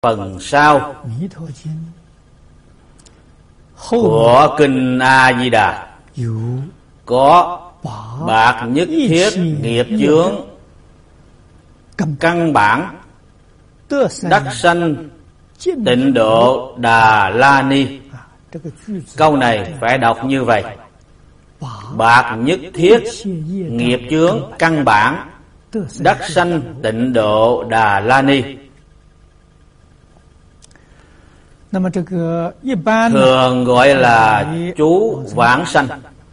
phần sau của kinh A Di Đà có bạc nhất thiết nghiệp chướng căn bản đắc sanh tịnh độ Đà La Ni. Câu này phải đọc như vậy: bạc nhất thiết nghiệp chướng căn bản đắc sanh tịnh độ Đà La Ni. Thường gọi là chú vãng sanh.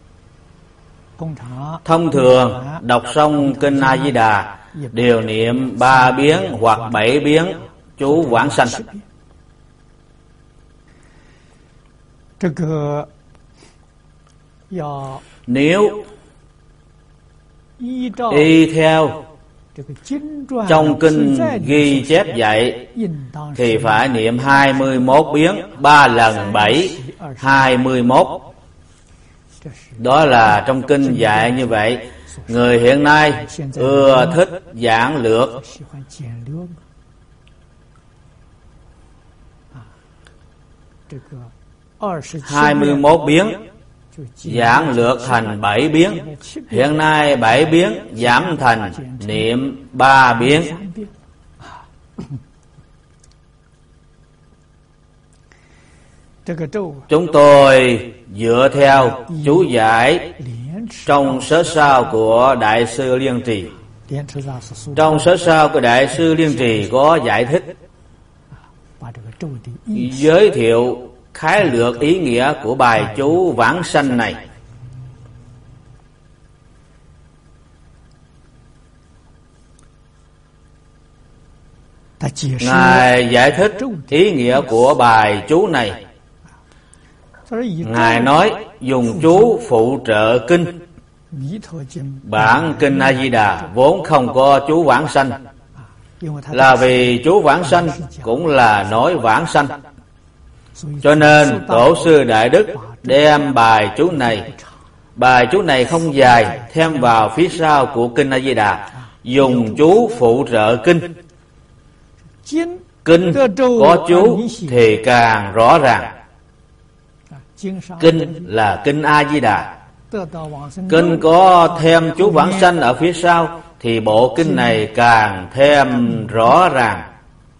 Thông thường đọc xong kinh A Di Đà đều niệm 3 biến hoặc 7 biến chú vãng sanh. Nếu y theo trong kinh ghi chép dạy thì phải niệm 21 biến, 3 lần 7, 21. Đó là trong kinh dạy như vậy. Người hiện nay ưa thích giản lược, 21 biến giản lược thành 7 biến. Hiện nay 7 biến giảm thành niệm 3 biến. Chúng tôi dựa theo chú giải trong sớ sao của Đại sư Liên Trì. Trong sớ sao của Đại sư Liên Trì có giải thích, giới thiệu khái lược ý nghĩa của bài chú vãng sanh này. Ngài giải thích ý nghĩa của bài chú này. Ngài nói dùng chú phụ trợ kinh. Bản kinh A Di Đà vốn không có chú vãng sanh, là vì chú vãng sanh cũng là nói vãng sanh. Cho nên Tổ sư Đại Đức đem bài chú này không dài, thêm vào phía sau của kinh A Di Đà, dùng chú phụ trợ kinh. Kinh có chú thì càng rõ ràng. Kinh là kinh A Di Đà. Kinh có thêm chú vãng sanh ở phía sau thì bộ kinh này càng thêm rõ ràng.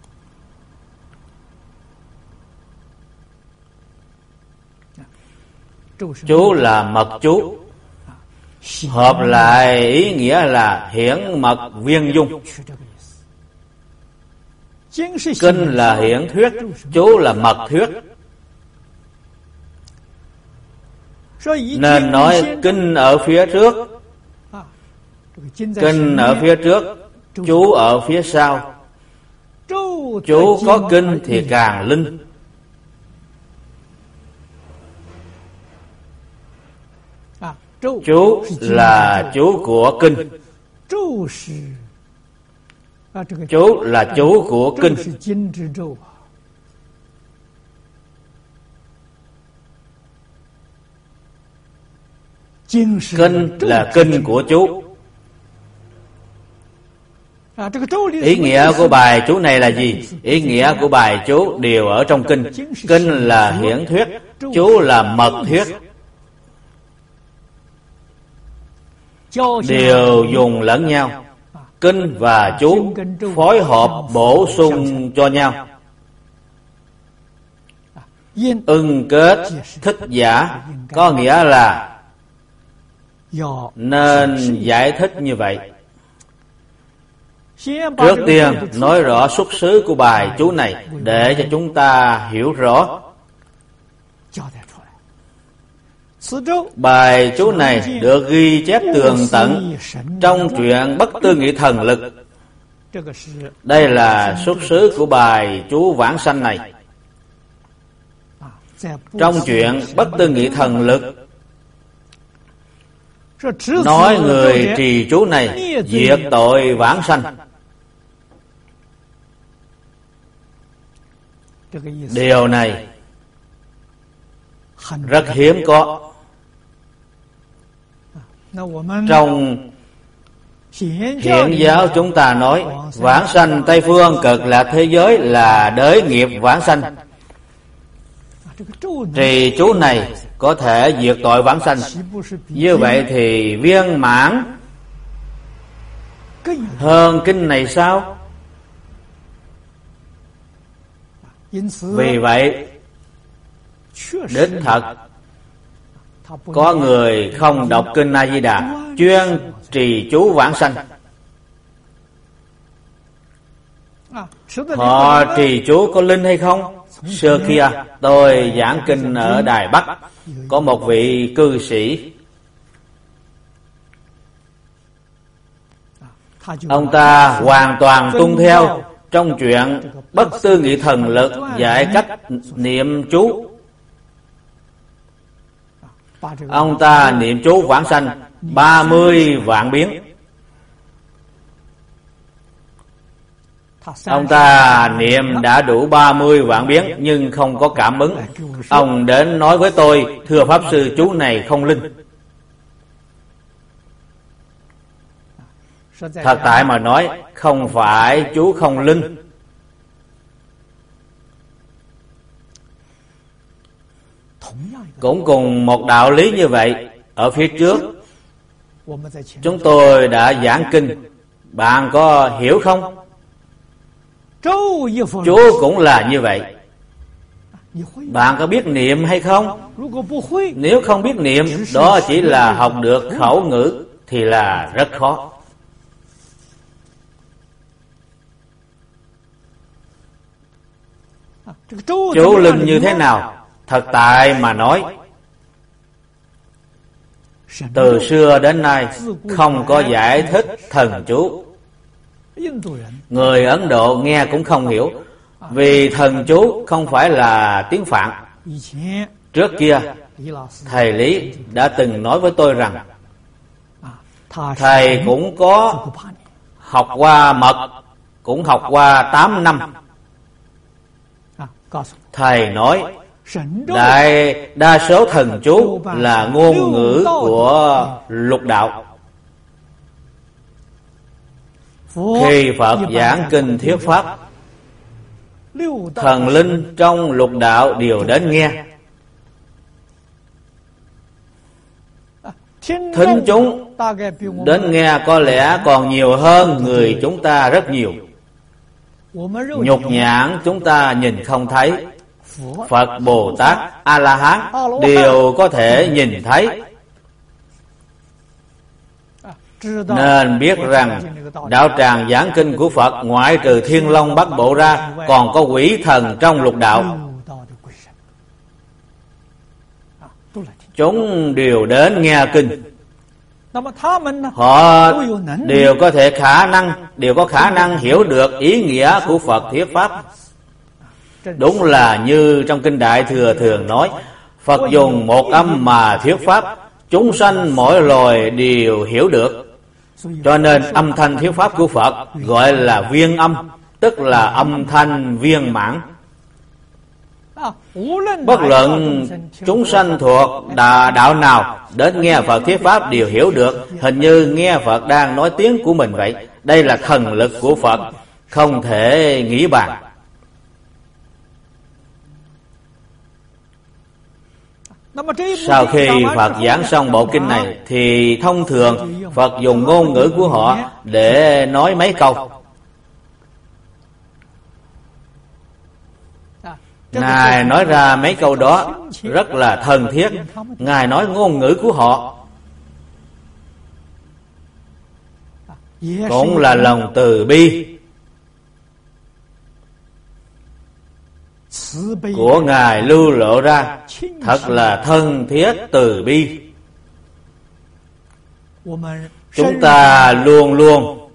Chú là mật chú, hợp lại ý nghĩa là hiển mật viên dung. Kinh là hiển thuyết, chú là mật thuyết. Nên nói kinh ở phía trước, kinh ở phía trước, chú ở phía sau. Chú có kinh thì càng linh. Chú là chú của kinh. Chú là chú của kinh. Kinh là kinh của chú. Ý nghĩa của bài chú này là gì? Ý nghĩa của bài chú đều ở trong kinh. Kinh là hiển thuyết, chú là mật thuyết. Đều dùng lẫn nhau. Kinh và chú phối hợp bổ sung cho nhau. Ưng kết thích giả, có nghĩa là nên giải thích như vậy. Trước tiên nói rõ xuất xứ của bài chú này để cho chúng ta hiểu rõ. Bài chú này được ghi chép tường tận trong truyện Bất Tư Nghị Thần Lực. Đây là xuất xứ của bài chú vãng sanh này. Trong truyện Bất Tư Nghị Thần Lực nói người trì chú này diệt tội vãng sanh. Điều này rất hiếm có. Trong Hiện giáo chúng ta nói vãng sanh Tây Phương Cực Lạc thế giới là đới nghiệp vãng sanh. Trì chú này có thể diệt tội vãng sanh. Như vậy thì viên mãn hơn kinh này sao? Vì vậy đích thật có người không đọc kinh A Di Đà, chuyên trì chú vãng sanh. Họ trì chú có linh hay không? Xưa kia tôi giảng kinh ở Đài Bắc, có một vị cư sĩ, ông ta hoàn toàn tuân theo trong chuyện bất tư nghị thần lực dạy cách niệm chú. Ông ta niệm chú vãng sanh 30 vạn biến. Ông ta niệm đã đủ 30 vạn biến nhưng không có cảm ứng. Ông đến nói với tôi, thưa Pháp Sư, chú này không linh. Thật tại mà nói, không phải chú không linh. Cũng cùng một đạo lý như vậy, ở phía trước chúng tôi đã giảng kinh, bạn có hiểu không? Chú cũng là như vậy. Bạn có biết niệm hay không? Nếu không biết niệm, đó chỉ là học được khẩu ngữ thì là rất khó. Chú linh như thế nào? Thật tại mà nói, từ xưa đến nay không có giải thích thần chú. Người Ấn Độ nghe cũng không hiểu, vì thần chú không phải là tiếng Phạn. Trước kia thầy Lý đã từng nói với tôi rằng thầy cũng có học qua mật, cũng học qua 8 năm. Thầy nói đa số thần chú là ngôn ngữ của lục đạo. Khi Phật giảng kinh thuyết pháp, thần linh trong lục đạo đều đến nghe. Thính chúng đến nghe có lẽ còn nhiều hơn người chúng ta rất nhiều. Nhục nhãn chúng ta nhìn không thấy, Phật, Bồ Tát, A-la-hán đều có thể nhìn thấy. Nên biết rằng đạo tràng giảng kinh của Phật ngoại trừ Thiên Long Bát Bộ ra, còn có quỷ thần trong lục đạo. Chúng đều đến nghe kinh. Họ đều có khả năng hiểu được ý nghĩa của Phật thuyết pháp. Đúng là như trong kinh Đại Thừa thường nói, Phật dùng một âm mà thuyết pháp, chúng sanh mỗi loài đều hiểu được. Cho nên âm thanh thuyết pháp của Phật gọi là viên âm, tức là âm thanh viên mãn. Bất luận chúng sanh thuộc đạo nào đến nghe Phật thuyết pháp đều hiểu được, hình như nghe Phật đang nói tiếng của mình vậy. Đây là thần lực của Phật, không thể nghĩ bàn. Sau khi Phật giảng xong bộ kinh này thì thông thường Phật dùng ngôn ngữ của họ để nói mấy câu. Ngài nói ra mấy câu đó rất là thân thiết. Ngài nói ngôn ngữ của họ cũng là lòng từ bi của Ngài lưu lộ ra, thật là thân thiết từ bi. Chúng ta luôn luôn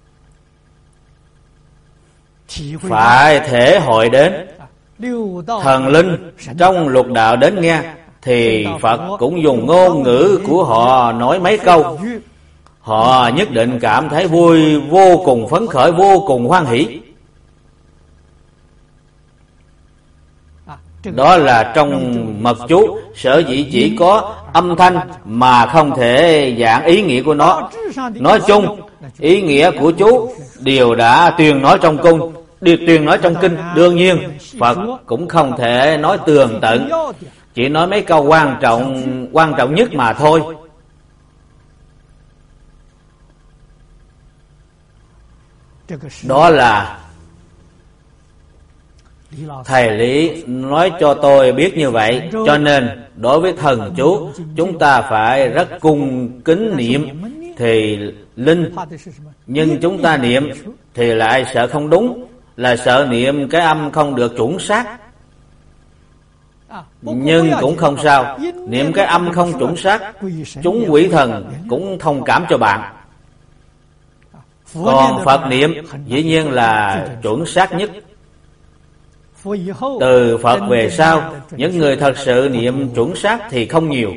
phải thể hội đến thần linh trong lục đạo đến nghe, thì Phật cũng dùng ngôn ngữ của họ nói mấy câu. Họ nhất định cảm thấy vui, vô cùng phấn khởi, vô cùng hoan hỷ. Đó là trong mật chú, sở dĩ chỉ có âm thanh mà không thể giảng ý nghĩa của nó. Nói chung, ý nghĩa của chú đều đã tuyên nói trong cung, đều tuyên nói trong kinh. Đương nhiên, Phật cũng không thể nói tường tận, chỉ nói mấy câu quan trọng nhất mà thôi. Đó là thầy Lý nói cho tôi biết như vậy. Cho nên đối với thần chú, chúng ta phải rất cung kính niệm thì linh. Nhưng chúng ta niệm thì lại sợ không đúng, là sợ niệm cái âm không được chuẩn xác. Nhưng cũng không sao, niệm cái âm không chuẩn xác, chúng quỷ thần cũng thông cảm cho bạn. Còn Phật niệm dĩ nhiên là chuẩn xác nhất. Từ Phật về sau, những người thật sự niệm chuẩn xác thì không nhiều.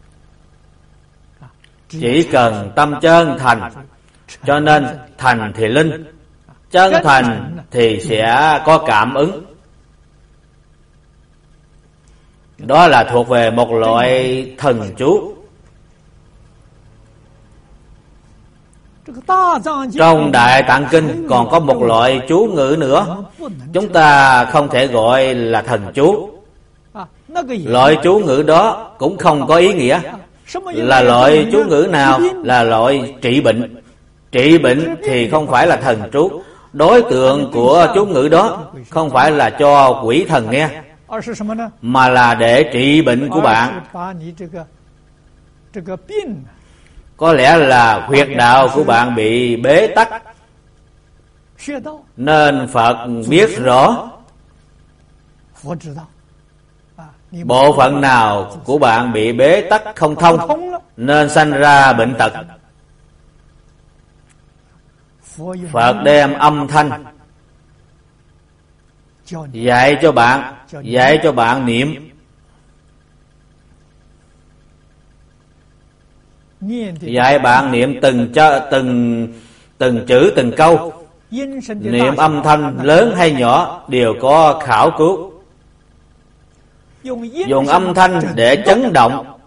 Chỉ cần tâm chân thành. Cho nên thành thì linh, chân thành thì sẽ có cảm ứng. Đó là thuộc về một loại thần chú. Trong Đại Tạng Kinh còn có một loại chú ngữ nữa, chúng ta không thể gọi là thần chú. Loại chú ngữ đó cũng không có ý nghĩa. Là loại chú ngữ nào? Là loại trị bệnh. Trị bệnh thì không phải là thần chú. Đối tượng của chú ngữ đó không phải là cho quỷ thần nghe, mà là để trị bệnh của bạn. Có lẽ là huyệt đạo của bạn bị bế tắc, nên Phật biết rõ bộ phận nào của bạn bị bế tắc không thông, nên sanh ra bệnh tật. Phật đem âm thanh dạy cho bạn niệm. Dạy bạn niệm từng chữ từng câu. Niệm âm thanh lớn hay nhỏ đều có khảo cứu. Dùng âm thanh để chấn động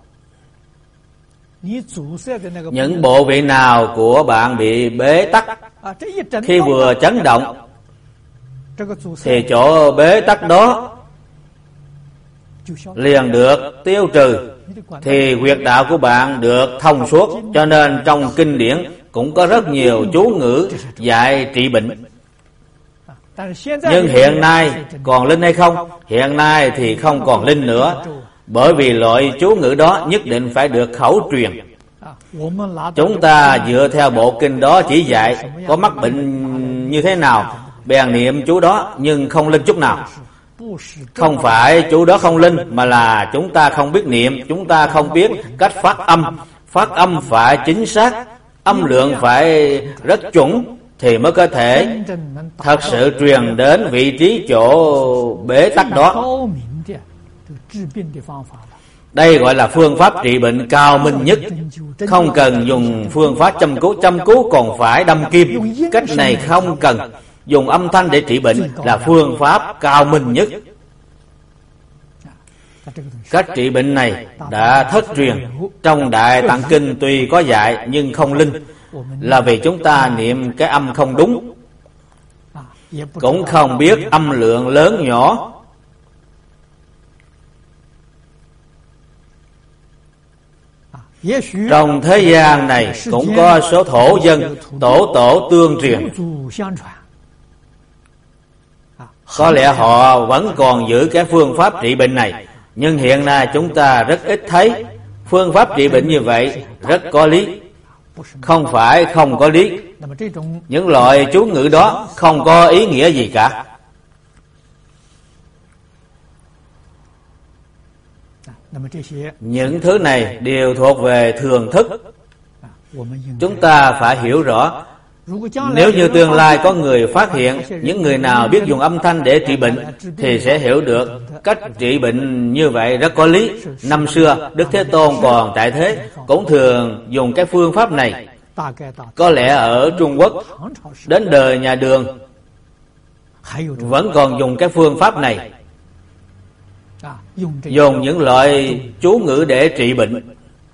những bộ vị nào của bạn bị bế tắc. Khi vừa chấn động thì chỗ bế tắc đó liền được tiêu trừ, thì huyệt đạo của bạn được thông suốt. Cho nên trong kinh điển cũng có rất nhiều chú ngữ dạy trị bệnh. Nhưng hiện nay còn linh hay không? Hiện nay thì không còn linh nữa, bởi vì loại chú ngữ đó nhất định phải được khẩu truyền. Chúng ta dựa theo bộ kinh đó chỉ dạy có mắc bệnh như thế nào, bèn niệm chú đó, nhưng không linh chút nào. Không phải chú đó không linh, mà là chúng ta không biết niệm, chúng ta không biết cách phát âm. Phát âm phải chính xác, âm lượng phải rất chuẩn, thì mới có thể thật sự truyền đến vị trí chỗ bế tắc đó. Đây gọi là phương pháp trị bệnh cao minh nhất. Không cần dùng phương pháp châm cứu còn phải đâm kim. Cách này không cần. Dùng âm thanh để trị bệnh là phương pháp cao minh nhất. Cách trị bệnh này đã thất truyền. Trong Đại Tạng Kinh tuy có dạy nhưng không linh, là vì chúng ta niệm cái âm không đúng, cũng không biết âm lượng lớn nhỏ. Trong thế gian này cũng có số thổ dân tổ tương truyền. Có lẽ họ vẫn còn giữ cái phương pháp trị bệnh này, nhưng hiện nay chúng ta rất ít thấy. Phương pháp trị bệnh như vậy rất có lý, không phải không có lý. Những loại chú ngữ đó không có ý nghĩa gì cả. Những thứ này đều thuộc về thường thức. Chúng ta phải hiểu rõ. Nếu như tương lai có người phát hiện những người nào biết dùng âm thanh để trị bệnh, thì sẽ hiểu được cách trị bệnh như vậy rất có lý. Năm xưa Đức Thế Tôn còn tại thế cũng thường dùng cái phương pháp này. Có lẽ ở Trung Quốc đến đời nhà Đường vẫn còn dùng cái phương pháp này. dùng những loại chú ngữ để trị bệnh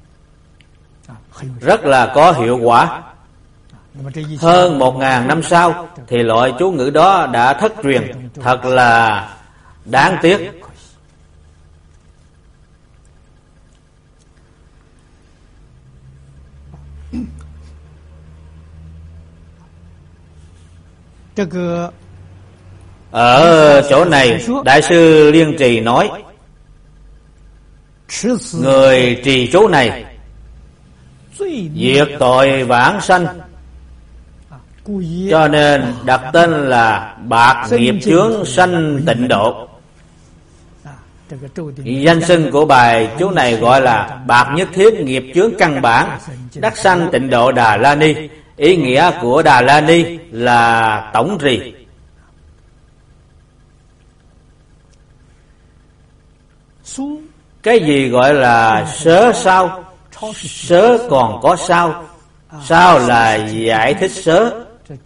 rất là có hiệu quả. Hơn 1000 năm sau thì loại chú ngữ đó đã thất truyền, thật là đáng tiếc. Ở chỗ này Đại sư Liên Trì nói, người trì chú này diệt tội vãng sanh, cho nên đặt tên là bạc nghiệp chướng sanh tịnh độ. Danh xưng của bài chú này gọi là bạc nhất thiết nghiệp chướng căn bản đắc sanh tịnh độ Đà La Ni. Ý nghĩa của Đà La Ni là tổng trì. Cái gì gọi là sớ sao? Sớ còn có sao. Sao là giải thích sớ.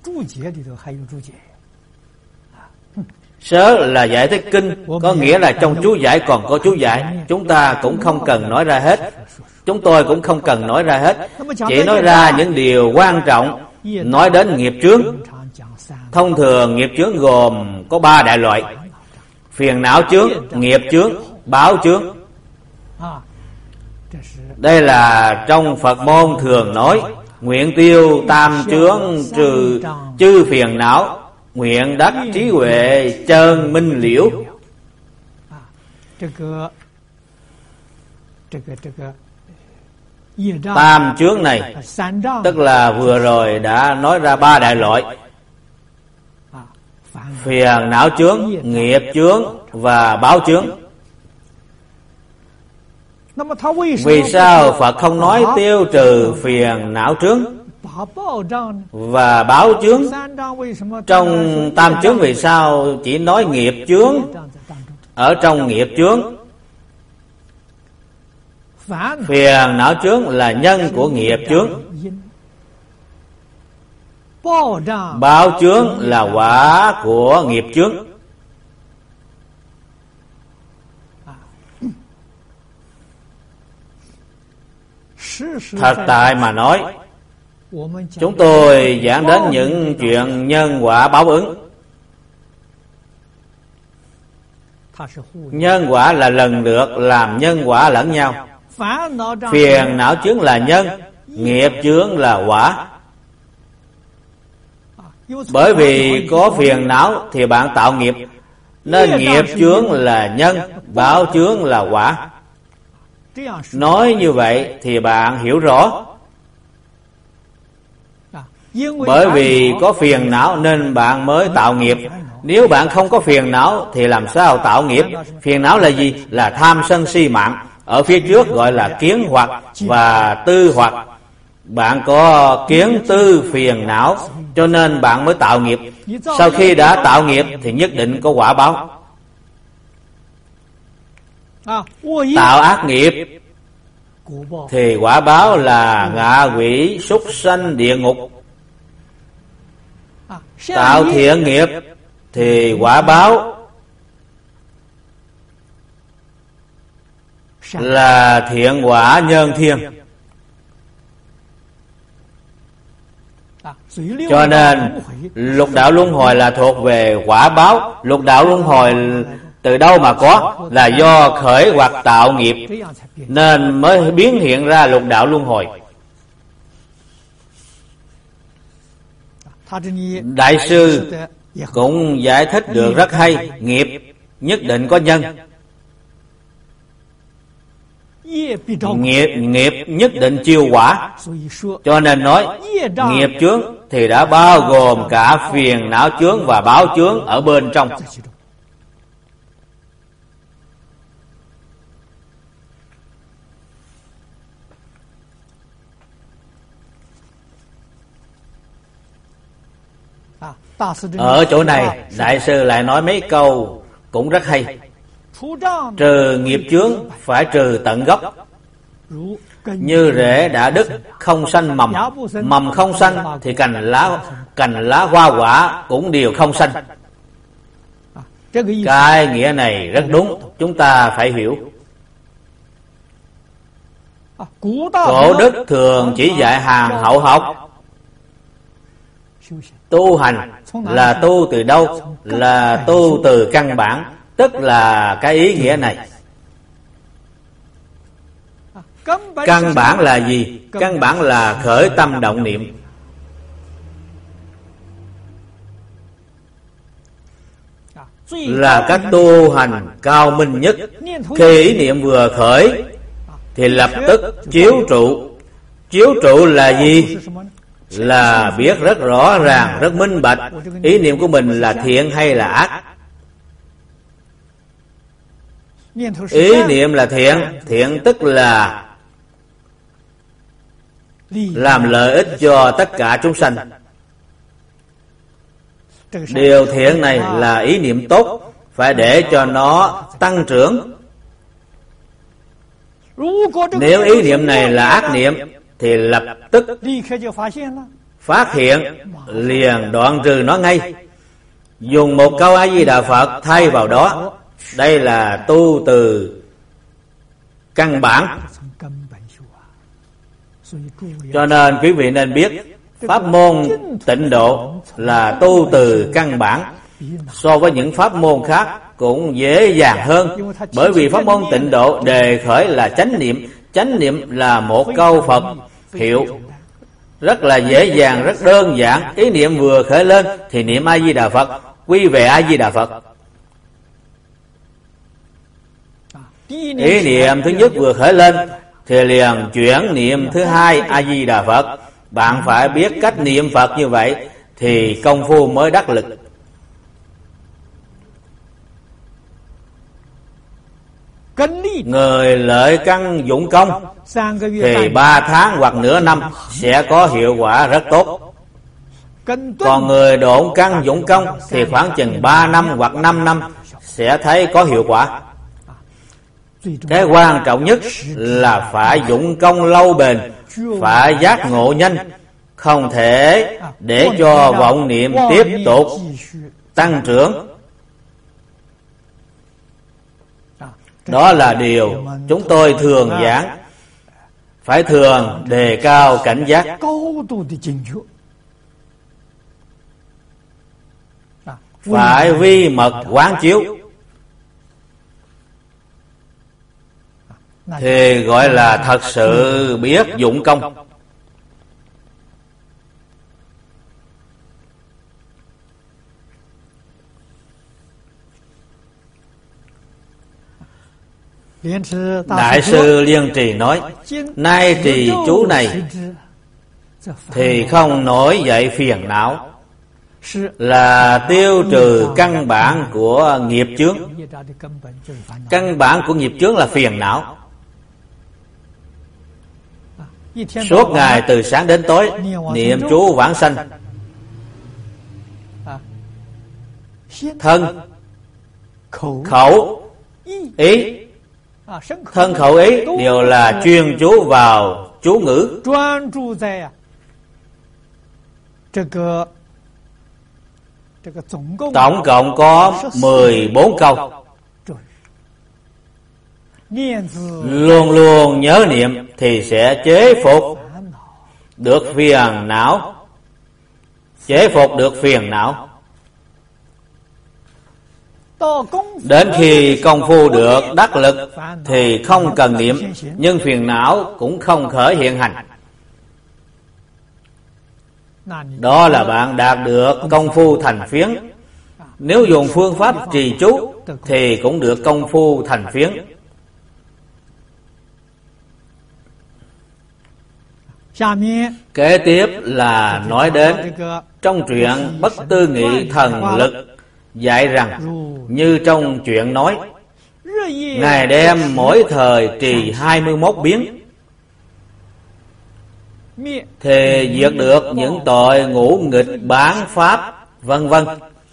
Sớ là giải thích kinh, có nghĩa là trong chú giải còn có chú giải. Chúng ta cũng không cần nói ra hết, chúng tôi cũng không cần nói ra hết, chỉ nói ra những điều quan trọng. Nói đến nghiệp chướng, thông thường nghiệp chướng gồm có 3 đại loại: phiền não chướng, nghiệp chướng, báo chướng. Đây là trong Phật môn thường nói, nguyện tiêu tam chướng trừ chư phiền não, nguyện đắc trí huệ chân minh liễu. Tam chướng này tức là vừa rồi đã nói ra 3 đại loại: phiền não chướng, nghiệp chướng và báo chướng. Vì sao Phật không nói tiêu trừ phiền não chướng và báo chướng? Trong tam chướng vì sao chỉ nói nghiệp chướng? Ở trong nghiệp chướng, phiền não chướng là nhân của nghiệp chướng, báo chướng là quả của nghiệp chướng. Thật tại mà nói, chúng tôi giảng đến những chuyện nhân quả báo ứng. Nhân quả là lần lượt làm nhân quả lẫn nhau. Phiền não chướng là nhân, nghiệp chướng là quả. Bởi vì có phiền não thì bạn tạo nghiệp, nên nghiệp chướng là nhân, báo chướng là quả. Nói như vậy thì bạn hiểu rõ. Bởi vì có phiền não nên bạn mới tạo nghiệp. Nếu bạn không có phiền não thì làm sao tạo nghiệp? Phiền não là gì? Là tham sân si mạng. Ở phía trước gọi là kiến hoặc và tư hoặc. Bạn có kiến tư phiền não, cho nên bạn mới tạo nghiệp. Sau khi đã tạo nghiệp thì nhất định có quả báo. Tạo ác nghiệp thì quả báo là ngạ quỷ, súc sanh, địa ngục. Tạo thiện nghiệp thì quả báo là thiện quả nhân thiên. Cho nên lục đạo luân hồi là thuộc về quả báo. Lục đạo luân hồi từ đâu mà có? Là do khởi hoặc tạo nghiệp nên mới biến hiện ra lục đạo luân hồi. Đại sư cũng giải thích được rất hay. Nghiệp nhất định có nhân, nghiệp nhất định chiêu quả. Cho nên nói nghiệp chướng thì đã bao gồm cả phiền não chướng và báo chướng ở bên trong. Ở chỗ này Đại sư lại nói mấy câu cũng rất hay. Trừ nghiệp chướng phải trừ tận gốc. Như rễ đã đứt không sanh mầm, mầm không sanh thì cành lá hoa quả cũng đều không sanh. Cái nghĩa này rất đúng, chúng ta phải hiểu. Cổ đức thường chỉ dạy hàng hậu học. Tu hành là tu từ đâu? Là tu từ căn bản, tức là cái ý nghĩa này. Căn bản là gì? Căn bản là khởi tâm động niệm. Là cách tu hành cao minh nhất. Khi ý niệm vừa khởi thì lập tức chiếu trụ. Chiếu trụ là gì? Là biết rất rõ ràng, rất minh bạch ý niệm của mình là thiện hay là ác. Ý niệm là thiện, thiện tức là làm lợi ích cho tất cả chúng sanh. Điều thiện này là ý niệm tốt, phải để cho nó tăng trưởng. Nếu ý niệm này là ác niệm thì lập tức phát hiện, liền đoạn trừ nó ngay. Dùng một câu A Di Đà Phật thay vào đó. Đây là tu từ căn bản. Cho nên quý vị nên biết, pháp môn tịnh độ là tu từ căn bản. So với những pháp môn khác cũng dễ dàng hơn. Bởi vì pháp môn tịnh độ đề khởi là chánh niệm. Chánh niệm là một câu Phật hiệu, rất là dễ dàng, rất đơn giản. Ý niệm vừa khởi lên thì niệm A Di Đà Phật, quy về A Di Đà Phật. Ý niệm thứ nhất vừa khởi lên thì liền chuyển niệm thứ hai A Di Đà Phật. Bạn phải biết cách niệm Phật như vậy thì công phu mới đắc lực. Người lợi căn dụng công thì 3 tháng hoặc nửa năm sẽ có hiệu quả rất tốt. Còn người độn căn dụng công thì khoảng chừng 3 năm hoặc 5 năm sẽ thấy có hiệu quả. Cái quan trọng nhất là phải dụng công lâu bền, phải giác ngộ nhanh, không thể để cho vọng niệm tiếp tục tăng trưởng. Đó là điều chúng tôi thường giảng. Phải thường đề cao cảnh giác. Phải vi mật quán chiếu thì gọi là thật sự biết dụng công. Đại sư Liên Trì nói, nay trì chú này thì không nổi dậy phiền não, là tiêu trừ căn bản của nghiệp chướng. Căn bản của nghiệp chướng là phiền não. Suốt ngày từ sáng đến tối niệm chú vãng sanh, thân, khẩu, ý. Thân khẩu ý đều là chuyên chú vào chú ngữ. Tổng cộng có 14 câu. Luôn luôn nhớ niệm thì sẽ chế phục được phiền não. Chế phục được phiền não. Đến khi công phu được đắc lực thì không cần niệm, nhưng phiền não cũng không khởi hiện hành. Đó là bạn đạt được công phu thành phiến. Nếu dùng phương pháp trì chú thì cũng được công phu thành phiến. Kế tiếp là nói đến trong truyện Bất Tư Nghị Thần Lực, dạy rằng như trong chuyện nói, ngày đêm mỗi thời trì 21 biến thì diệt được những tội ngũ nghịch bán pháp vân vân.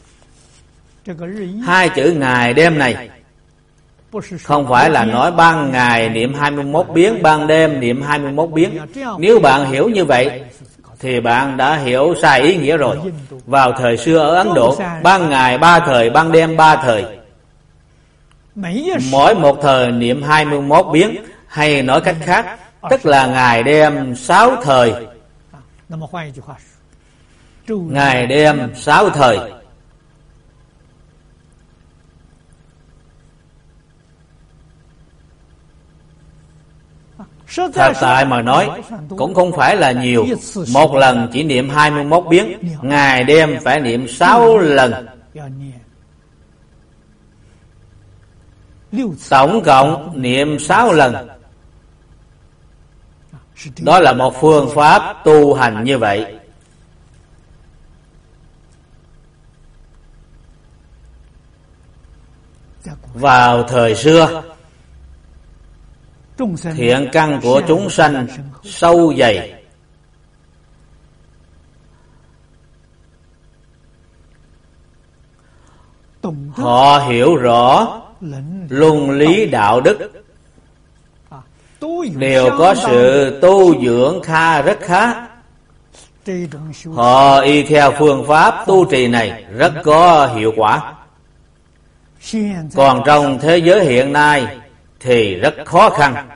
Hai chữ ngày đêm này không phải là nói ban ngày niệm 21 biến, ban đêm niệm 21 biến. Nếu bạn hiểu như vậy thì bạn đã hiểu sai ý nghĩa rồi. Vào thời xưa ở Ấn Độ, ban ngày 3 thời, ban đêm 3 thời. Mỗi một thời niệm 21 biến, hay nói cách khác, tức là ngày đêm 6 thời. Ngày đêm 6 thời. Thật tại mà nói, cũng không phải là nhiều. Một lần chỉ niệm 21 biến, ngày đêm phải niệm 6 lần. Tổng cộng niệm 6 lần. Đó là một phương pháp tu hành như vậy. Vào thời xưa, thiện căn của chúng sanh sâu dày. Họ hiểu rõ luân lý đạo đức, đều có sự tu dưỡng rất khá. Họ y theo phương pháp tu trì này rất có hiệu quả. Còn trong thế giới hiện nay thì rất khó khăn.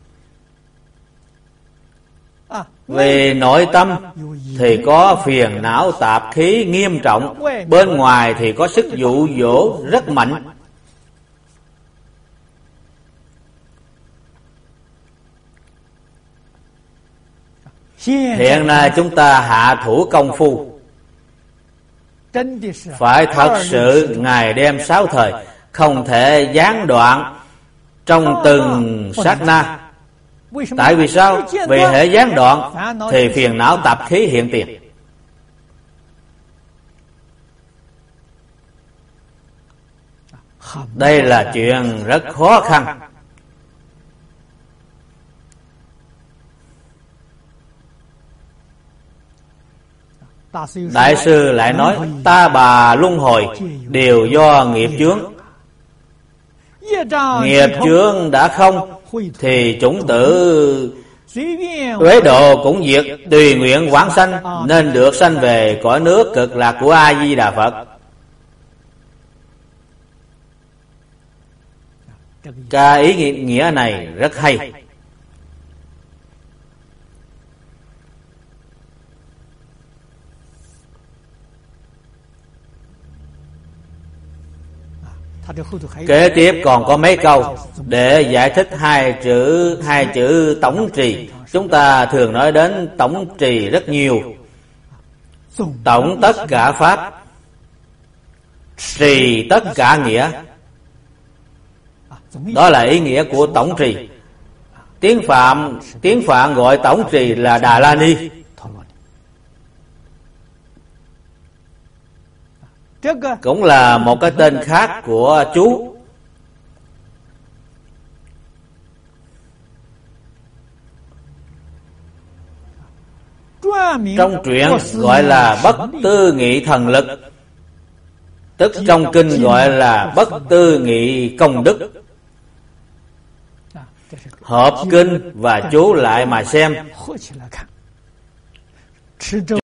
Về nội tâm thì có phiền não tạp khí nghiêm trọng, bên ngoài thì có sức dụ dỗ rất mạnh. Hiện nay chúng ta hạ thủ công phu, phải thật sự ngày đêm 6 thời, không thể gián đoạn trong từng sát na. Tại vì sao? Vì hệ gián đoạn thì phiền não tạp khí hiện tiền. Đây là chuyện rất khó khăn. Đại sư lại nói, ta bà luân hồi đều do nghiệp chướng. Nghiệp chướng đã không thì chủng tử uế độ cũng diệt, tùy nguyện vãng sanh, nên được sanh về cõi nước cực lạc của A Di Đà Phật. Cái ý nghĩa này rất hay. Kế tiếp còn có mấy câu để giải thích hai chữ tổng trì. Chúng ta thường nói đến tổng trì rất nhiều. Tổng tất cả pháp, trì tất cả nghĩa. Đó là ý nghĩa của tổng trì. Tiếng Phạn gọi tổng trì là Đà La Ni. Cũng là một cái tên khác của chú. Trong truyện gọi là bất tư nghị thần lực, tức trong kinh gọi là bất tư nghị công đức. Hợp kinh và chú lại mà xem.